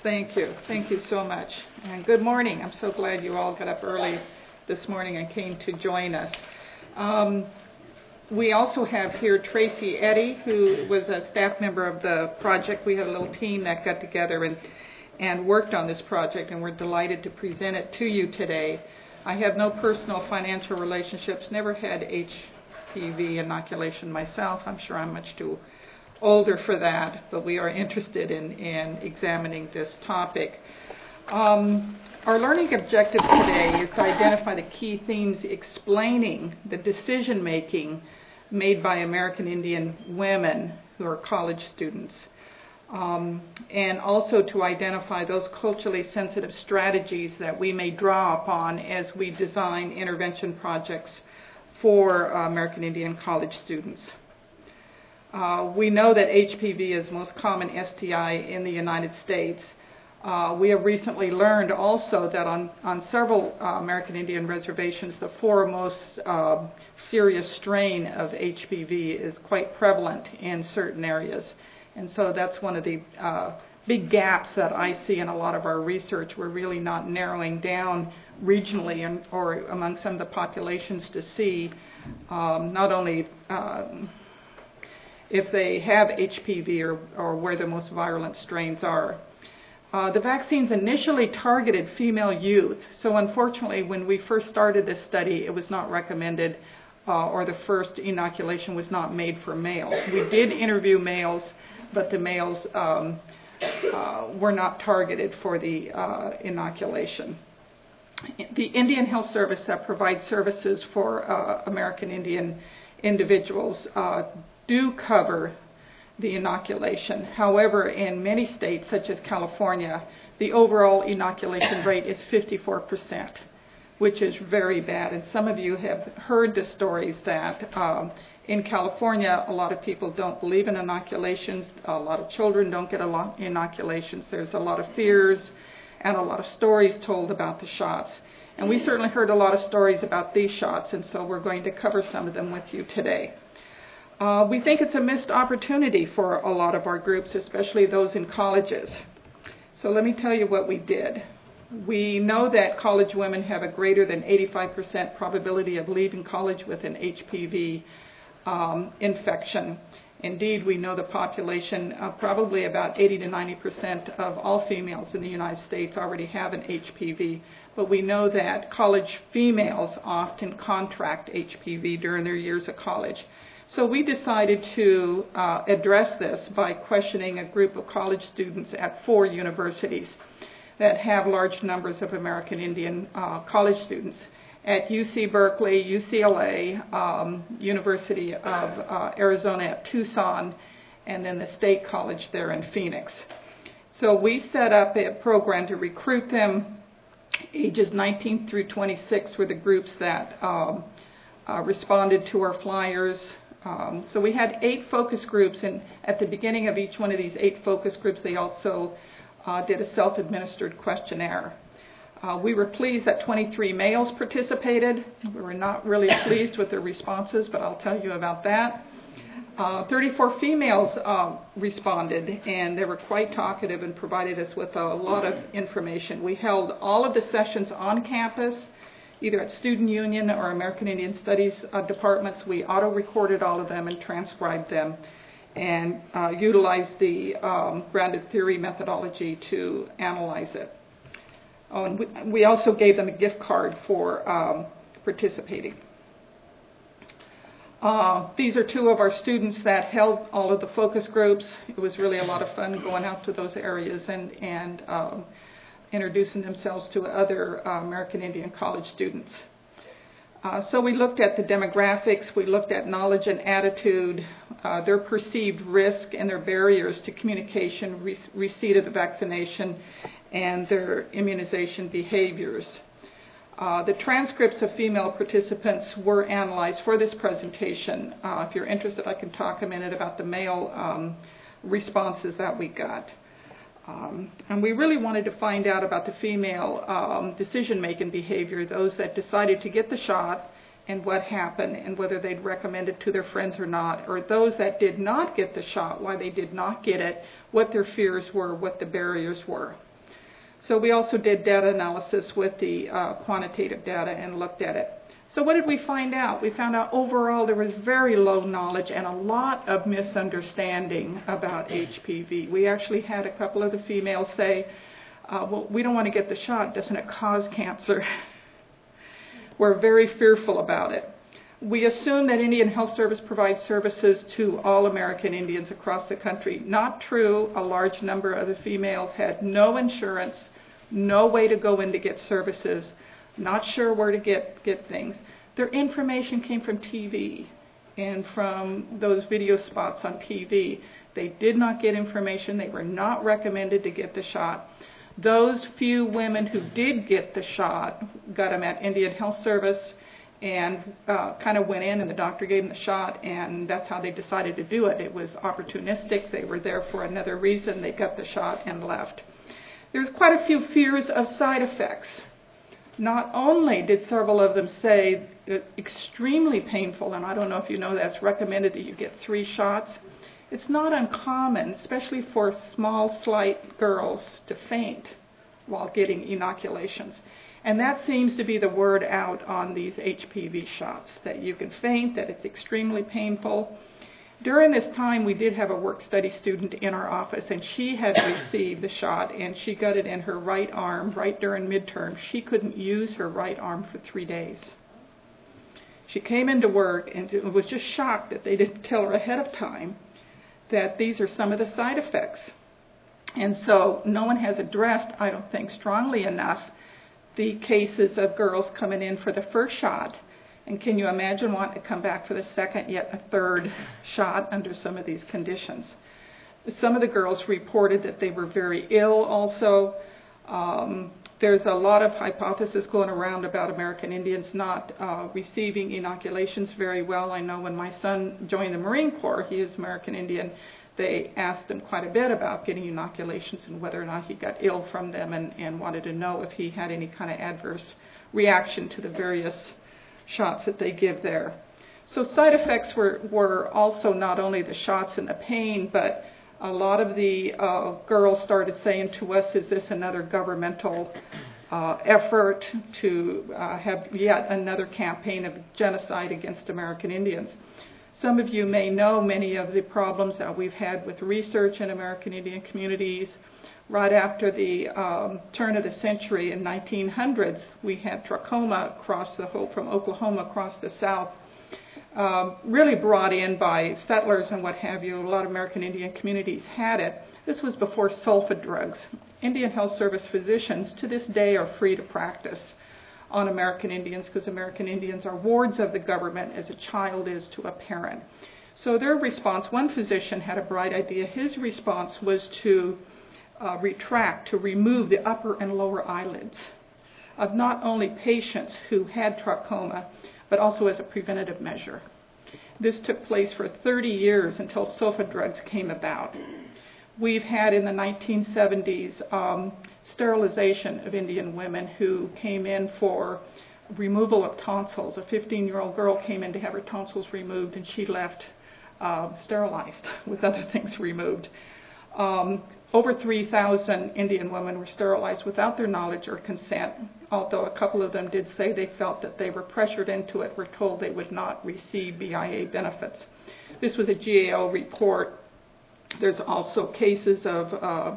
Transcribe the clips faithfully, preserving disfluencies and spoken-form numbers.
Thank you. Thank you so much. And good morning. I'm so glad you all got up early this morning and came to join us. Um, we also have here Tracy Eddy, who was a staff member of the project. We had a little team that got together and, and worked on this project, and we're delighted to present it to you today. I have no personal financial relationships, never had H P V inoculation myself. I'm sure I'm much too older for that, but we are interested in, in examining this topic. Um, our learning objective today is to identify the key themes explaining the decision making made by American Indian women who are college students, um, and also to identify those culturally sensitive strategies that we may draw upon as we design intervention projects for uh, American Indian college students. Uh, we know that H P V is the most common S T I in the United States. Uh, we have recently learned also that on, on several uh, American Indian reservations, the foremost uh, serious strain of H P V is quite prevalent in certain areas. And so that's one of the uh, big gaps that I see in a lot of our research. We're really not narrowing down regionally and, or among some of the populations to see um, not only um, if they have H P V or, or where the most virulent strains are. Uh, the vaccines initially targeted female youth, so unfortunately when we first started this study it was not recommended uh, or the first inoculation was not made for males. We did interview males, but the males um, uh, were not targeted for the uh, inoculation. The Indian Health Service that provides services for uh, American Indian individuals uh, do cover the inoculation. However, in many states, such as California, the overall inoculation rate is fifty-four percent, which is very bad. And some of you have heard the stories that um, in California, a lot of people don't believe in inoculations. A lot of children don't get a lot inoculations. There's a lot of fears and a lot of stories told about the shots. And we certainly heard a lot of stories about these shots, and so we're going to cover some of them with you today. Uh, we think it's a missed opportunity for a lot of our groups, especially those in colleges. So let me tell you what we did. We know that college women have a greater than eighty-five percent probability of leaving college with an H P V um, infection. Indeed, we know the population, uh, probably about eighty to ninety percent of all females in the United States already have an H P V, but we know that college females often contract H P V during their years of college. So we decided to uh, address this by questioning a group of college students at four universities that have large numbers of American Indian uh, college students. At U C Berkeley, U C L A, um, University of uh, Arizona at Tucson, and then the State College there in Phoenix. So we set up a program to recruit them. Ages nineteen through twenty-six were the groups that um, uh, responded to our flyers. Um, so we had eight focus groups, and at the beginning of each one of these eight focus groups, they also uh, did a self-administered questionnaire. Uh, we were pleased that twenty-three males participated. We were not really pleased with their responses, but I'll tell you about that. Uh, thirty-four females uh, responded, and they were quite talkative and provided us with a lot of information. We held all of the sessions on campus, either at Student Union or American Indian Studies uh, departments. We auto-recorded all of them and transcribed them and uh, utilized the um, grounded theory methodology to analyze it. Oh, and we, we also gave them a gift card for um, participating. Uh, these are two of our students that held all of the focus groups. It was really a lot of fun going out to those areas and, and um, introducing themselves to other uh, American Indian college students. Uh, so we looked at the demographics, we looked at knowledge and attitude, uh, their perceived risk and their barriers to communication, re- receipt of the vaccination, and their immunization behaviors. Uh, the transcripts of female participants were analyzed for this presentation. Uh, if you're interested, I can talk a minute about the male um, responses that we got. Um, and we really wanted to find out about the female um, decision-making behavior, those that decided to get the shot and what happened and whether they'd recommend it to their friends or not, or those that did not get the shot, why they did not get it, what their fears were, what the barriers were. So we also did data analysis with the uh, quantitative data and looked at it. So what did we find out? We found out overall there was very low knowledge and a lot of misunderstanding about H P V. We actually had a couple of the females say, uh, well, we don't want to get the shot, doesn't it cause cancer? We're very fearful about it. We assume that Indian Health Service provides services to all American Indians across the country. Not true. A large number of the females had no insurance, no way to go in to get services, not sure where to get, get things. Their information came from T V and from those video spots on T V. They did not get information. They were not recommended to get the shot. Those few women who did get the shot got them at Indian Health Service and uh, kind of went in and the doctor gave them the shot, and that's how they decided to do it. It was opportunistic. They were there for another reason. They got the shot and left. There's quite a few fears of side effects. Not only did several of them say it's extremely painful, and I don't know if you know that, it's recommended that you get three shots. It's not uncommon, especially for small, slight girls, to faint while getting inoculations. And that seems to be the word out on these H P V shots, that you can faint, that it's extremely painful. During this time, we did have a work study student in our office, and she had received the shot, and she got it in her right arm right during midterm. She couldn't use her right arm for three days. She came into work and was just shocked that they didn't tell her ahead of time that these are some of the side effects. And so no one has addressed, I don't think, strongly enough the cases of girls coming in for the first shot. And can you imagine wanting to come back for the second, yet a third shot under some of these conditions? Some of the girls reported that they were very ill also. Um, there's a lot of hypothesis going around about American Indians not uh, receiving inoculations very well. I know when my son joined the Marine Corps, he is American Indian, they asked him quite a bit about getting inoculations and whether or not he got ill from them, and, and wanted to know if he had any kind of adverse reaction to the various shots that they give there. So side effects were, were also not only the shots and the pain, but a lot of the uh, girls started saying to us, is this another governmental uh, effort to uh, have yet another campaign of genocide against American Indians? Some of you may know many of the problems that we've had with research in American Indian communities. Right after the um, turn of the century in nineteen hundreds, we had trachoma across the whole, from Oklahoma across the south, um, really brought in by settlers and what have you. A lot of American Indian communities had it. This was before sulfa drugs. Indian Health Service physicians to this day are free to practice on American Indians because American Indians are wards of the government as a child is to a parent. So their response, one physician had a bright idea. His response was to uh, retract, to remove the upper and lower eyelids of not only patients who had trachoma, but also as a preventative measure. This took place for thirty years until sulfa drugs came about. We've had in the nineteen seventies um, sterilization of Indian women who came in for removal of tonsils. A fifteen-year-old girl came in to have her tonsils removed, and she left uh, sterilized with other things removed. Um, over three thousand Indian women were sterilized without their knowledge or consent, although a couple of them did say they felt that they were pressured into it, were told they would not receive B I A benefits. This was a G A O report. There's also cases of, uh,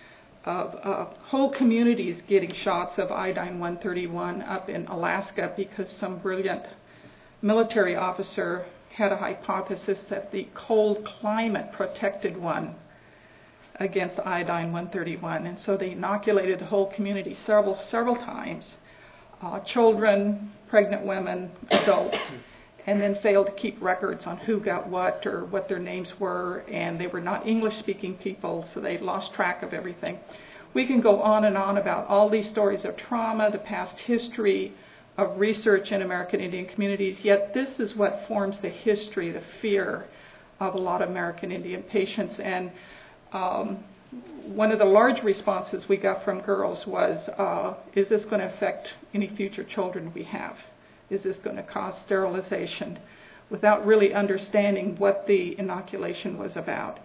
of uh, whole communities getting shots of iodine one thirty-one up in Alaska because some brilliant military officer had a hypothesis that the cold climate protected one against iodine one thirty-one, and so they inoculated the whole community several, several times, uh, children, pregnant women, adults, and then failed to keep records on who got what or what their names were, and they were not English-speaking people, so they lost track of everything. We can go on and on about all these stories of trauma, the past history of research in American Indian communities, yet this is what forms the history, the fear of a lot of American Indian patients. And um, one of the large responses we got from girls was, uh, is this going to affect any future children we have? Is this going to cause sterilization? Without really understanding what the inoculation was about.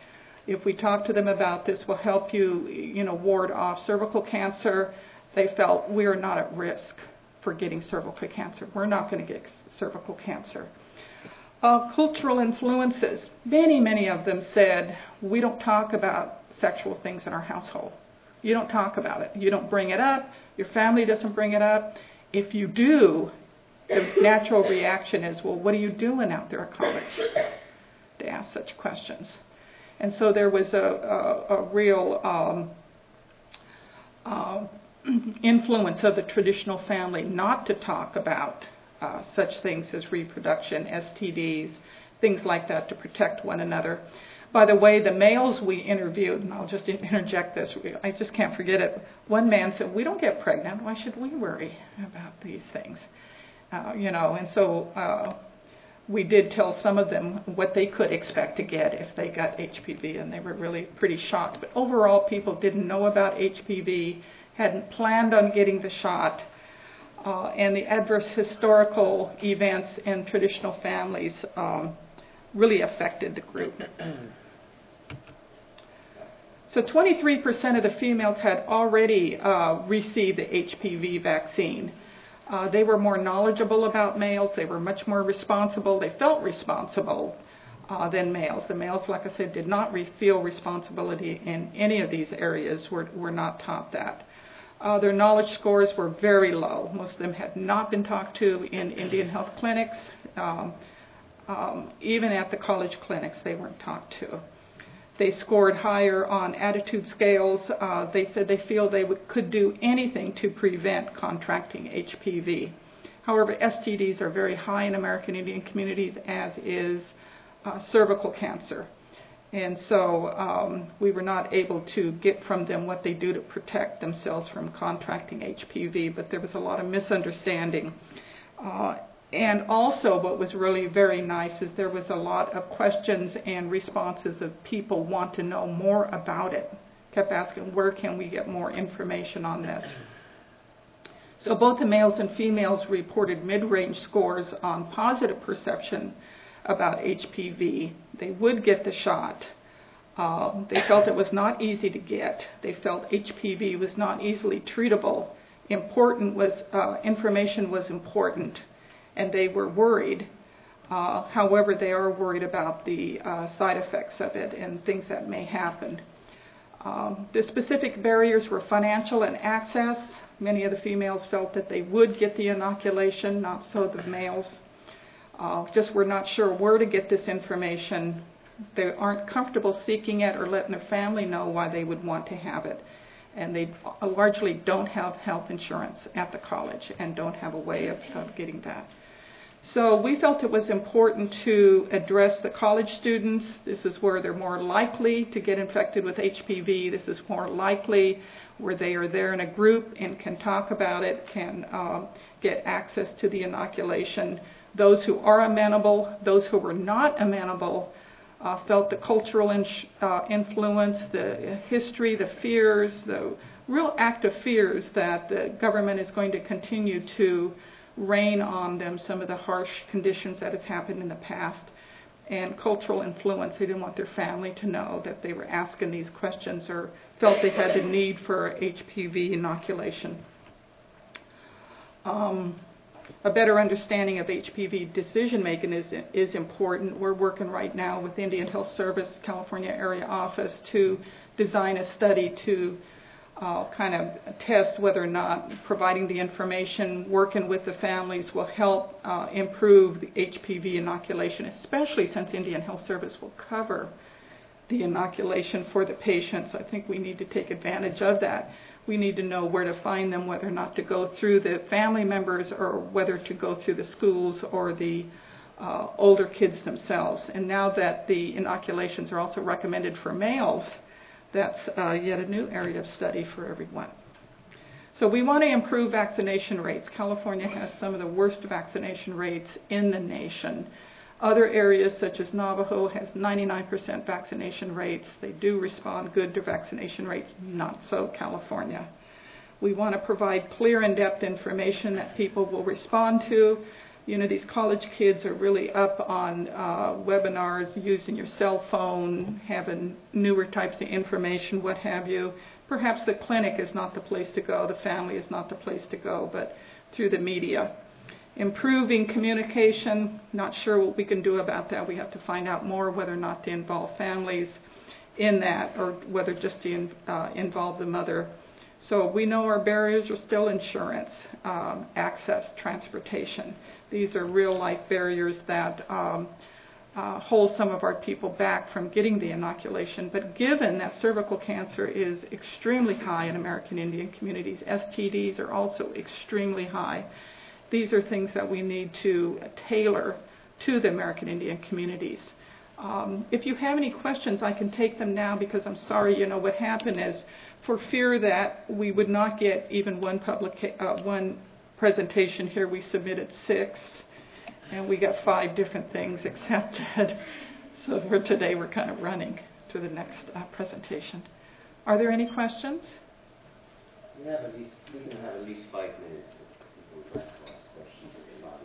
if we talk to them about this, will help you, you know, ward off cervical cancer. They felt we are not at risk for getting cervical cancer. We're not going to get cervical cancer. Uh, cultural influences. Many, many of them said, we don't talk about sexual things in our household. You don't talk about it. You don't bring it up. Your family doesn't bring it up. If you do, the natural reaction is, well, what are you doing out there at college? To ask such questions. And so there was a, a, a real um, uh, influence of the traditional family not to talk about uh, such things as reproduction, S T Ds, things like that, to protect one another. By the way, the males we interviewed, and I'll just interject this, I just can't forget it. One man said, we don't get pregnant. Why should we worry about these things? Uh, you know, and so uh, we did tell some of them what they could expect to get if they got H P V, and they were really pretty shocked. But overall, people didn't know about H P V, hadn't planned on getting the shot, uh, and the adverse historical events in traditional families um, really affected the group. So twenty-three percent of the females had already uh, received the H P V vaccine. Uh, they were more knowledgeable about males. They were much more responsible. They felt responsible uh, than males. The males, like I said, did not re- feel responsibility in any of these areas, were, were not taught that. Uh, their knowledge scores were very low. Most of them had not been talked to in Indian health clinics. Um, um, even at the college clinics, they weren't talked to. They scored higher on attitude scales. Uh, they said they feel they would, could do anything to prevent contracting H P V. However, S T Ds are very high in American Indian communities, as is uh, cervical cancer. And so um, we were not able to get from them what they do to protect themselves from contracting H P V, but there was a lot of misunderstanding. Uh, And also what was really very nice is there was a lot of questions and responses of people want to know more about it. Kept asking, where can we get more information on this? So both the males and females reported mid-range scores on positive perception about H P V. They would get the shot. Uh, they felt it was not easy to get. They felt H P V was not easily treatable. Important was, uh, information was important. And they were worried. Uh, however, they are worried about the uh, side effects of it and things that may happen. Um, the specific barriers were financial and access. Many of the females felt that they would get the inoculation, not so the males. Uh, just were not sure where to get this information. They aren't comfortable seeking it or letting their family know why they would want to have it. And they largely don't have health insurance at the college and don't have a way of, of getting that. So we felt it was important to address the college students. This is where they're more likely to get infected with H P V. This is more likely where they are there in a group and can talk about it, can uh, get access to the inoculation. Those who are amenable, those who were not amenable, Uh, felt the cultural in, uh, influence, the history, the fears, the real active fears that the government is going to continue to rain on them, some of the harsh conditions that has happened in the past, and cultural influence. They didn't want their family to know that they were asking these questions or felt they had the need for H P V inoculation. Um, A better understanding of H P V decision making is is important. We're working right now with Indian Health Service California Area Office to design a study to uh, kind of test whether or not providing the information, working with the families will help uh, improve the H P V inoculation, especially since Indian Health Service will cover the inoculation for the patients. I think we need to take advantage of that. We need to know where to find them, whether or not to go through the family members or whether to go through the schools or the uh, older kids themselves. And now that the inoculations are also recommended for males, that's uh, yet a new area of study for everyone. So we want to improve vaccination rates. California has some of the worst vaccination rates in the nation. Other areas such as Navajo has ninety-nine percent vaccination rates. They do respond good to vaccination rates, not so California. We want to provide clear, in-depth information that people will respond to. You know, these college kids are really up on uh, webinars, using your cell phone, having newer types of information, what have you. Perhaps the clinic is not the place to go, the family is not the place to go, but through the media. Improving communication, not sure what we can do about that. We have to find out more whether or not to involve families in that, or whether just to in, uh, involve the mother. So we know our barriers are still insurance, um, access, transportation. These are real life barriers that um, uh, hold some of our people back from getting the inoculation. But given that cervical cancer is extremely high in American Indian communities, S T Ds are also extremely high. These are things that we need to tailor to the American Indian communities. Um, if you have any questions, I can take them now, because I'm sorry, you know, what happened is, for fear that we would not get even one public, uh, one presentation here, we submitted six, and we got five different things accepted. So for today, we're kind of running to the next uh, presentation. Are there any questions? We have at least, we can have at least five minutes if people would like to ask questions. It's not.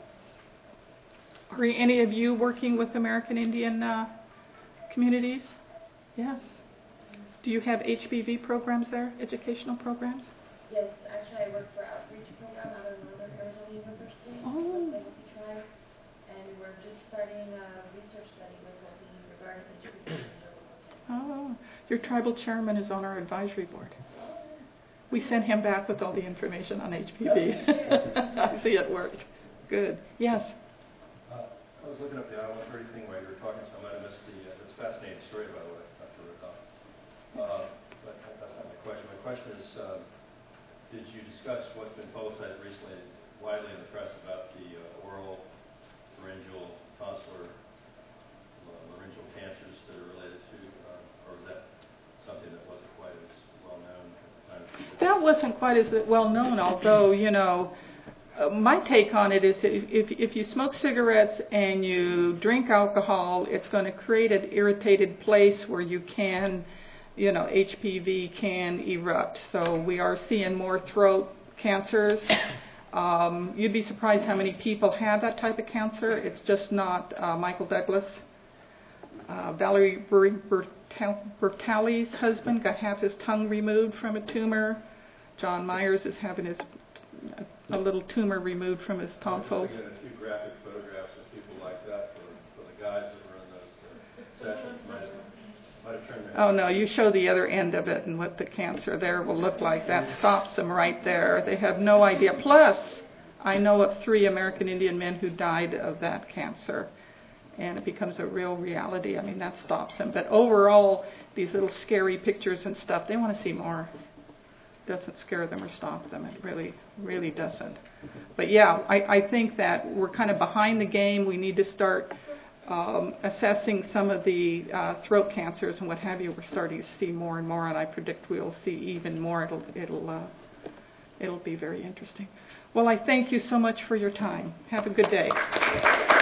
Are any of you working with American Indian uh, communities? Yes. Do you have H P V programs there, educational programs? Yes, actually I work for outreach program out of Northern Arizona University, Oh. with Legacy Tribe, and we're just starting a research study with L B regarding H P V and cervical cancer. Oh, your tribal chairman is on our advisory board. We sent him back with all the information on H P V. I see it worked. Good. Yes? Uh, I was looking up the I one thirty thing while you were talking, so I might have missed the, uh, it's a fascinating story, by the way, Doctor Rickhoff. Uh, but that's not my question. My question is, uh, did you discuss what's been publicized recently, widely in the press, about the uh, oral, laryngeal, tonsillar, laryngeal cancers that are related to, uh, or is that something that wasn't quite as well known at the time? That wasn't quite as well known, although, you know, uh, my take on it is if, if, if you smoke cigarettes and you drink alcohol, it's going to create an irritated place where you can, you know, H P V can erupt. So we are seeing more throat cancers. Um, you'd be surprised how many people have that type of cancer. It's just not uh, Michael Douglas. Uh, Valerie Bertali's husband got half his tongue removed from a tumor. John Myers is having his a little tumor removed from his tonsils. I was looking at a few graphic photographs of people like that for, for the guys that were in those uh, sessions. Might have, might have turned their Oh no, you show the other end of it and what the cancer there will look like. That stops them right there. They have no idea. Plus, I know of three American Indian men who died of that cancer. And it becomes a real reality. I mean, that stops them. But overall, these little scary pictures and stuff, they want to see more. Doesn't scare them or stop them. It really, really doesn't. But yeah, I, I think that we're kind of behind the game. We need to start um, assessing some of the uh, throat cancers and what have you. We're starting to see more and more, and I predict we'll see even more. It'll, it'll, uh, it'll be very interesting. Well, I thank you so much for your time. Have a good day.